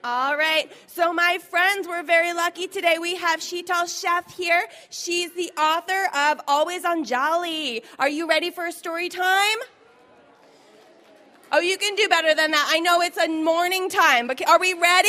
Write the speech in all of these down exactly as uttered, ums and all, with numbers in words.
All right, so my friends, we're very lucky today. We have Sheetal Sheth here. She's the author of Always Anjali. Are you ready for a story time? Oh, you can do better than that. I know it's a morning time, but are we ready?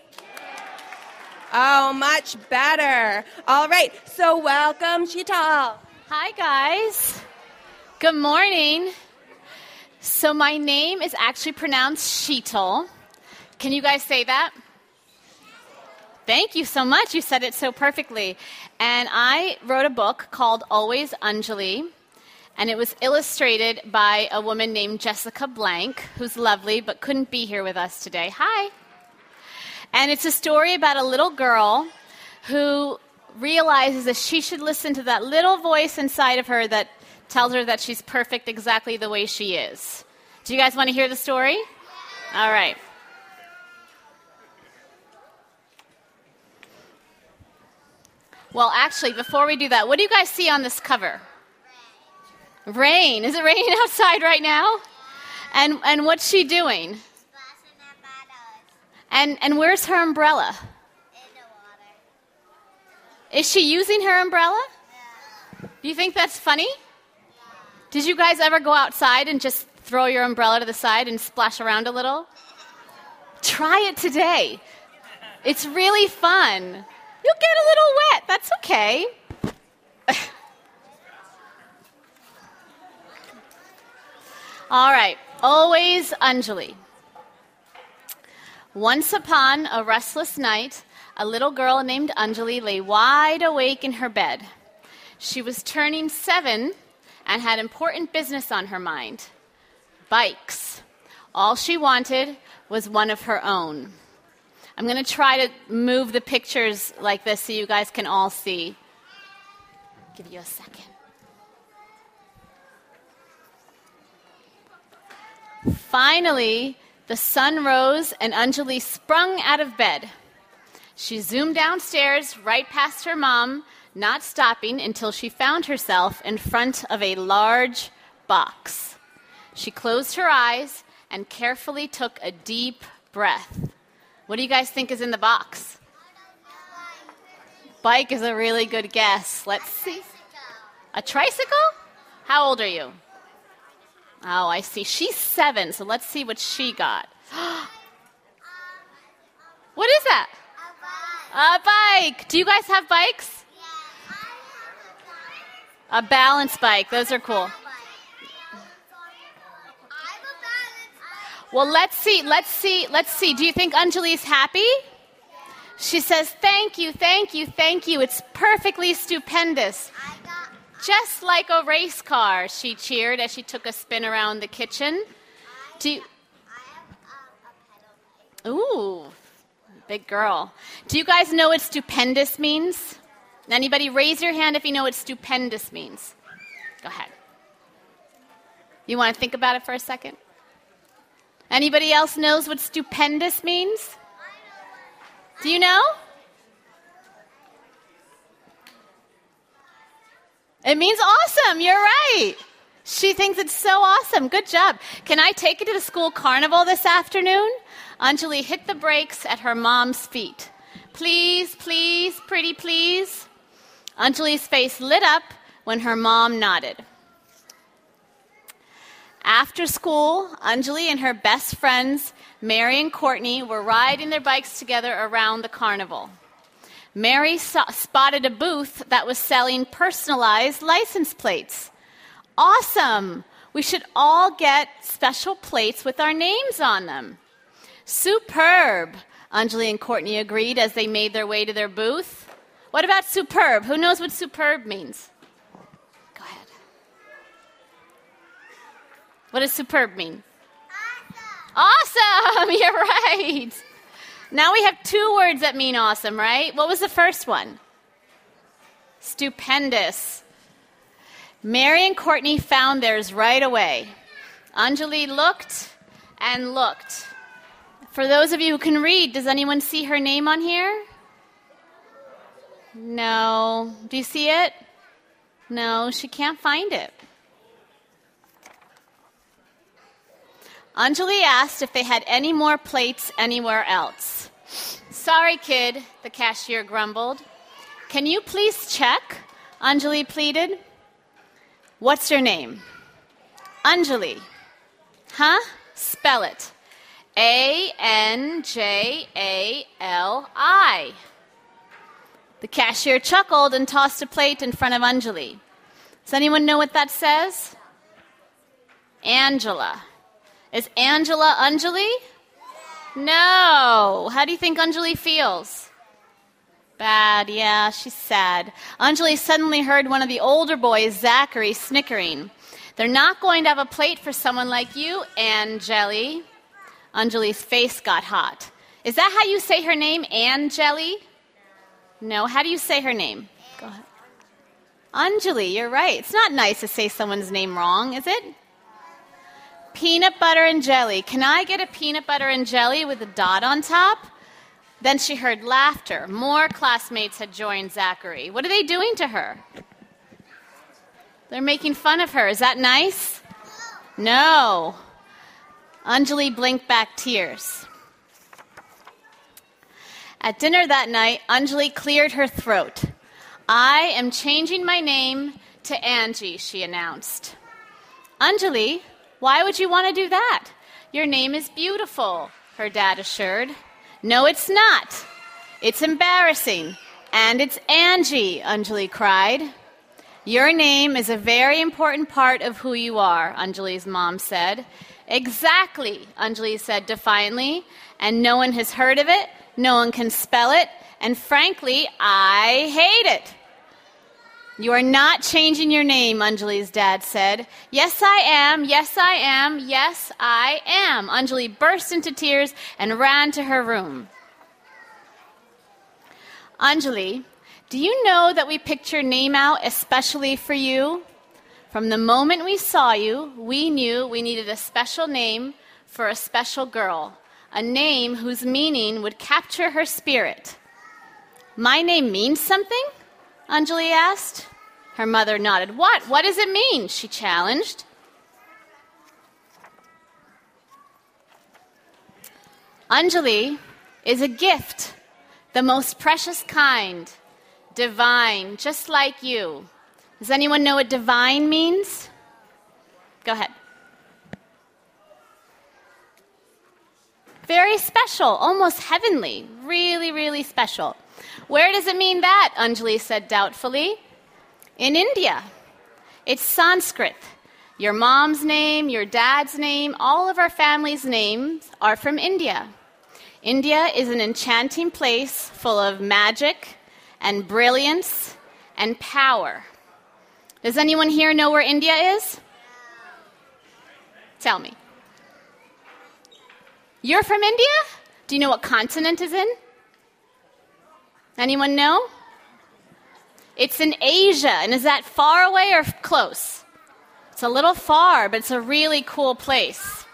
Oh, much better. All right, so welcome, Sheetal. Hi, guys. Good morning. So my name is actually pronounced Sheetal. Can you guys say that? Thank you so much. You said it so perfectly. And I wrote a book called Always Anjali, and it was illustrated by a woman named Jessica Blank, who's lovely but couldn't be here with us today. Hi. And it's a story about a little girl who realizes that she should listen to that little voice inside of her that tells her that she's perfect exactly the way she is. Do you guys want to hear the story? All right. Well, actually, before we do that, what do you guys see on this cover? Rain. Rain. Is it raining outside right now? And and what's she doing? And and where's her umbrella? In the water. Is she using her umbrella? Yeah. Do you think that's funny? Yeah. Did you guys ever go outside and just throw your umbrella to the side and splash around a little? Try it today. It's really fun. You'll get a little wet. That's okay. All right. Always Anjali. Once upon a restless night, a little girl named Anjali lay wide awake in her bed. She was turning seven and had important business on her mind. Bikes. All she wanted was one of her own. I'm going to try to move the pictures like this so you guys can all see. Give you a second. Finally, the sun rose and Anjali sprung out of bed. She zoomed downstairs right past her mom, not stopping until she found herself in front of a large box. She closed her eyes and carefully took a deep breath. What do you guys think is in the box? Bike is a really good guess. Let's see. A tricycle? How old are you? Oh, I see. She's seven, so let's see what she got. What is that? A bike. Do you guys have bikes? A balance bike. Those are cool. Well, let's see, let's see, let's see. Do you think Anjali's happy? She says, thank you, thank you, thank you. It's perfectly stupendous. Just like a race car, she cheered as she took a spin around the kitchen. Do you... Ooh, big girl. Do you guys know what stupendous means? Anybody raise your hand if you know what stupendous means? Go ahead. You want to think about it for a second? Anybody else knows what stupendous means? Do you know? It means awesome. You're right. She thinks it's so awesome. Good job. Can I take you to the school carnival this afternoon? Anjali hit the brakes at her mom's feet. Please, please, pretty please. Anjali's face lit up when her mom nodded. After school, Anjali and her best friends, Mary and Courtney, were riding their bikes together around the carnival. Mary saw, spotted a booth that was selling personalized license plates. Awesome! We should all get special plates with our names on them. Superb! Anjali and Courtney agreed as they made their way to their booth. What about superb? Who knows what superb means? Go ahead. What does superb mean? Awesome! Awesome! You're right. Now we have two words that mean awesome, right? What was the first one? Stupendous. Mary and Courtney found theirs right away. Anjali looked and looked. For those of you who can read, does anyone see her name on here? No. Do you see it? No, she can't find it. Anjali asked if they had any more plates anywhere else. Sorry, kid, the cashier grumbled. Can you please check? Anjali pleaded. What's your name? Anjali. Huh? Spell it. A N J A L I. The cashier chuckled and tossed a plate in front of Anjali. Does anyone know what that says? Angela. Is Angela Anjali? No. How do you think Anjali feels? Bad, yeah, she's sad. Anjali suddenly heard one of the older boys, Zachary, snickering. They're not going to have a plate for someone like you, Anjali. Anjali's face got hot. Is that how you say her name, Anjali? No, how do you say her name? Go ahead. Anjali, you're right. It's not nice to say someone's name wrong, is it? Peanut butter and jelly. Can I get a peanut butter and jelly with a dot on top? Then she heard laughter. More classmates had joined Zachary. What are they doing to her? They're making fun of her. Is that nice? No. Anjali blinked back tears. At dinner that night, Anjali cleared her throat. I am changing my name to Angie, she announced. Anjali, why would you want to do that? Your name is beautiful, her dad assured. No, it's not. It's embarrassing. And it's Angie, Anjali cried. Your name is a very important part of who you are, Anjali's mom said. Exactly, Anjali said defiantly. And no one has heard of it. No one can spell it. And frankly, I hate it. You are not changing your name, Anjali's dad said. Yes, I am. Yes, I am. Yes, I am. Anjali burst into tears and ran to her room. Anjali, do you know that we picked your name out especially for you? From the moment we saw you, we knew we needed a special name for a special girl, a name whose meaning would capture her spirit. My name means something? Anjali asked. Her mother nodded. What? What does it mean? She challenged. Anjali is a gift, the most precious kind, divine, just like you. Does anyone know what divine means? Go ahead. Very special, almost heavenly, really, really special. Where does it mean that? Anjali said doubtfully. In India. It's Sanskrit. Your mom's name, your dad's name, all of our family's names are from India. India is an enchanting place full of magic and brilliance and power. Does anyone here know where India is? Tell me. You're from India? Do you know what continent is in? Anyone know? It's in Asia. And is that far away or close? It's a little far, but it's a really cool place.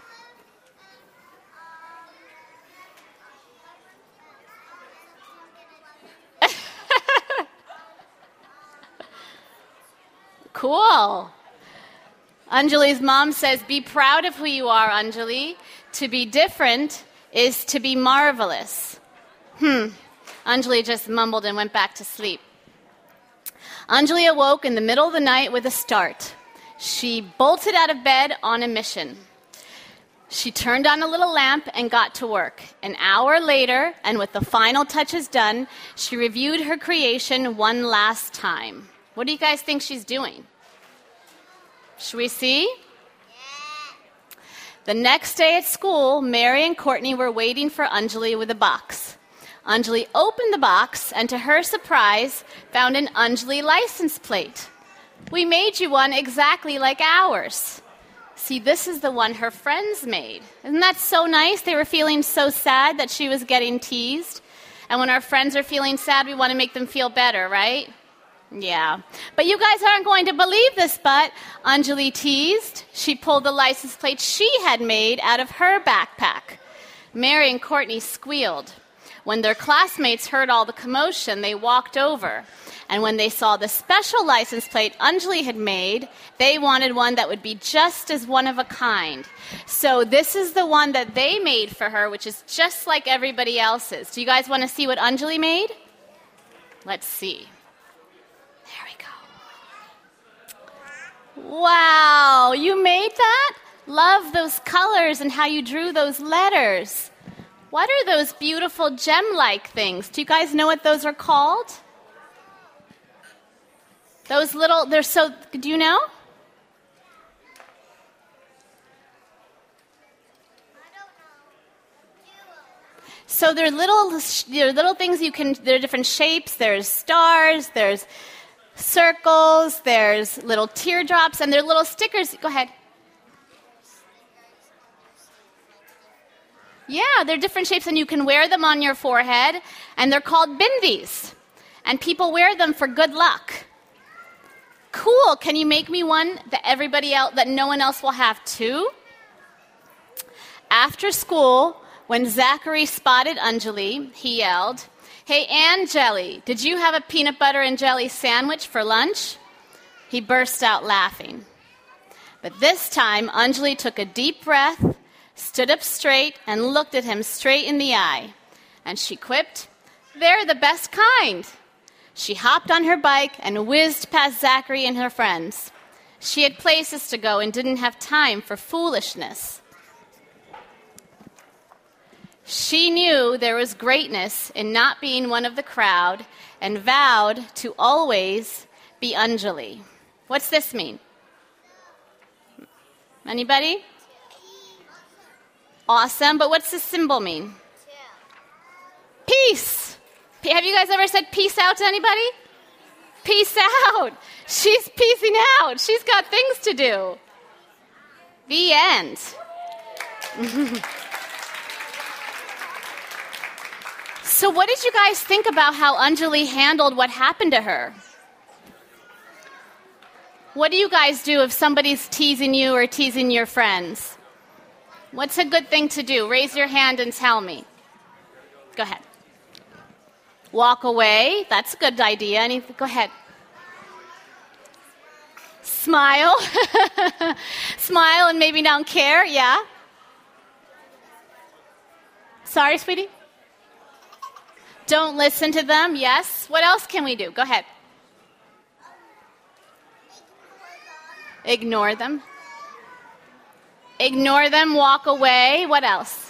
Cool. Anjali's mom says, be proud of who you are, Anjali. To be different is to be marvelous. Hmm. Anjali just mumbled and went back to sleep. Anjali awoke in the middle of the night with a start. She bolted out of bed on a mission. She turned on a little lamp and got to work. An hour later, and with the final touches done, she reviewed her creation one last time. What do you guys think she's doing? Should we see? Yeah. The next day at school, Mary and Courtney were waiting for Anjali with a box. Anjali opened the box and, to her surprise, found an Anjali license plate. We made you one exactly like ours. See, this is the one her friends made. Isn't that so nice? They were feeling so sad that she was getting teased. And when our friends are feeling sad, we want to make them feel better, right? Yeah. But you guys aren't going to believe this, but Anjali teased. She pulled the license plate she had made out of her backpack. Mary and Courtney squealed. When their classmates heard all the commotion, they walked over. And when they saw the special license plate Anjali had made, they wanted one that would be just as one of a kind. So this is the one that they made for her, which is just like everybody else's. Do you guys want to see what Anjali made? Let's see. There we go. Wow, you made that? Love those colors and how you drew those letters. What are those beautiful gem-like things? Do you guys know what those are called? Those little, they're so, do you know? So they're little, they're little things you can, there are different shapes. There's stars, there's circles, there's little teardrops, and they're little stickers. Go ahead. Yeah, they're different shapes, and you can wear them on your forehead, and they're called bindis. And people wear them for good luck. Cool. Can you make me one that everybody else, that no one else will have too? After school, when Zachary spotted Anjali, he yelled, "Hey, Angeli, did you have a peanut butter and jelly sandwich for lunch?" He burst out laughing. But this time, Anjali took a deep breath, stood up straight, and looked at him straight in the eye. And she quipped, "They're the best kind." She hopped on her bike and whizzed past Zachary and her friends. She had places to go and didn't have time for foolishness. She knew there was greatness in not being one of the crowd and vowed to always be Anjali. What's this mean? Anybody? Awesome, but what's this symbol mean? Peace. Have you guys ever said peace out to anybody? Peace out. She's peacing out. She's got things to do. The end. So what did you guys think about how Anjali handled what happened to her? What do you guys do if somebody's teasing you or teasing your friends? What's a good thing to do? Raise your hand and tell me. Go ahead. Walk away. That's a good idea. Any, go ahead. Smile. Smile and maybe don't care. Yeah? Sorry, sweetie? Don't listen to them. Yes. What else can we do? Go ahead. Ignore them. Ignore them. Walk away. What else?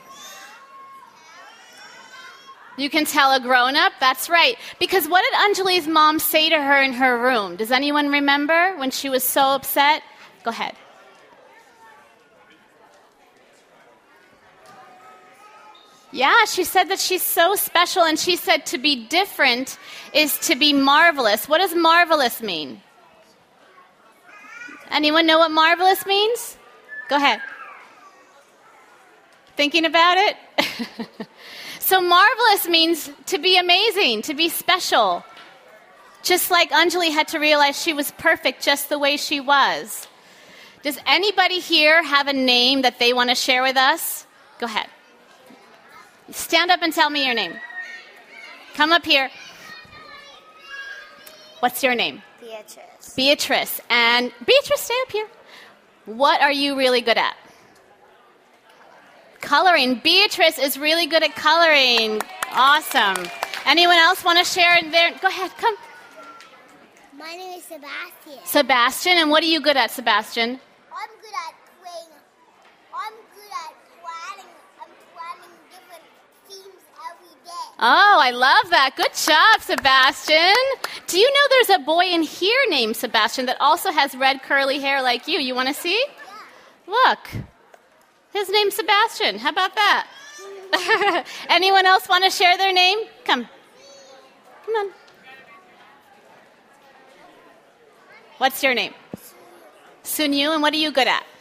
You can tell a grown-up. That's right. Because what did Anjali's mom say to her in her room? Does anyone remember when she was so upset? Go ahead. Yeah, she said that she's so special, and she said to be different is to be marvelous. What does marvelous mean? Anyone know what marvelous means? Go ahead. Thinking about it? So marvelous means to be amazing, to be special. Just like Anjali had to realize she was perfect just the way she was. Does anybody here have a name that they want to share with us? Go ahead. Stand up and tell me your name. Come up here. What's your name? Beatrice. Beatrice. And Beatrice, stay up here. What are you really good at? Coloring. Beatrice is really good at coloring. Awesome. Anyone else want to share there? Go ahead, come. My name is Sebastian. Sebastian, and what are you good at, Sebastian? I'm good at playing. I'm good at planning. I'm planning different themes every day. Oh, I love that. Good job, Sebastian. Do you know there's a boy in here named Sebastian that also has red curly hair like you? You want to see? Yeah. Look. His name's Sebastian. How about that? Anyone else want to share their name? Come. Come on. What's your name? Sunyu, and what are you good at?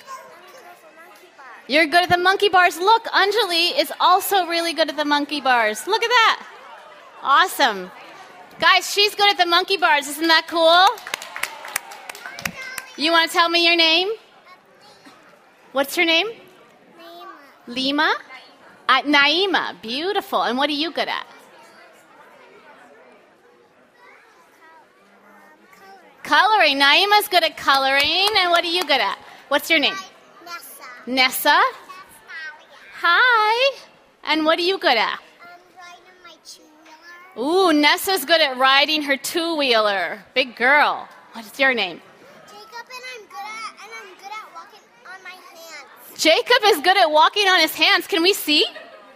You're good at the monkey bars. Look, Anjali is also really good at the monkey bars. Look at that. Awesome. Guys, she's good at the monkey bars. Isn't that cool? You want to tell me your name? What's your name? Lima. Lima? Uh, Naima, beautiful. And what are you good at? Coloring. Naima's good at coloring. And what are you good at? What's your name? Nessa. Nessa? Hi. And what are you good at? I'm riding my two-wheeler. Ooh, Nessa's good at riding her two-wheeler. Big girl. What's your name? Jacob, and I'm good at and I'm good at walking on my hands. Jacob is good at walking on his hands. Can we see?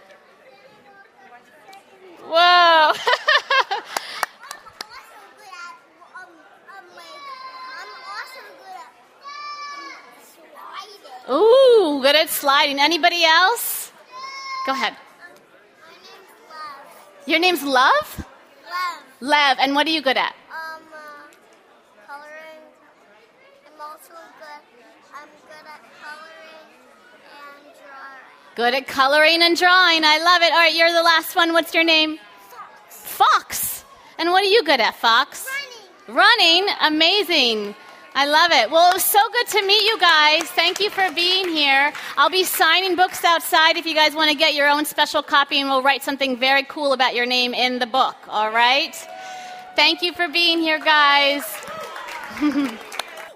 Whoa. I'm also good at um, um like I'm also good at um, sliding. Ooh, good at sliding. Anybody else? Go ahead. My name's Love. Your name's Love? Love. Lev. And what are you good at? Um, uh, coloring. I'm also good. I'm good at coloring and drawing. Good at coloring and drawing. I love it. All right, you're the last one. What's your name? Fox. Fox. And what are you good at, Fox? Running. Running. Amazing. I love it. Well, it was so good to meet you guys. Thank you for being here. I'll be signing books outside if you guys want to get your own special copy, and we'll write something very cool about your name in the book. All right? Thank you for being here, guys.